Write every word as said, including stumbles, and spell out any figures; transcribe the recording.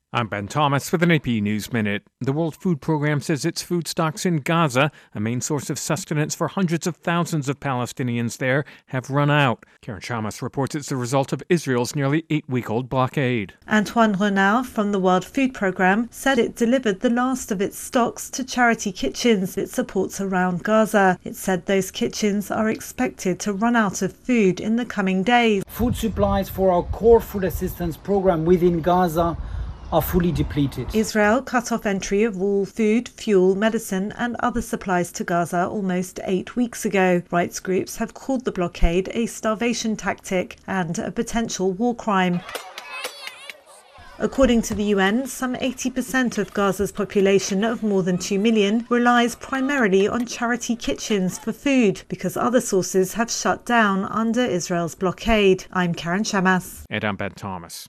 I'm Ben Thomas with an A P News Minute. The World Food Programme says its food stocks in Gaza, a main source of sustenance for hundreds of thousands of Palestinians there, have run out. Karen Shamas reports it's the result of Israel's nearly eight-week-old blockade. Antoine Renard from the World Food Programme said it delivered the last of its stocks to charity kitchens it supports around Gaza. It said those kitchens are expected to run out of food in the coming days. Food supplies for our core food assistance programme within Gaza are fully depleted. Israel cut off entry of all food, fuel, medicine and other supplies to Gaza almost eight weeks ago. Rights groups have called the blockade a starvation tactic and a potential war crime. According to the U N, some eighty percent of Gaza's population of more than two million relies primarily on charity kitchens for food because other sources have shut down under Israel's blockade. I'm Karen Shamas. And I'm Ben Thomas.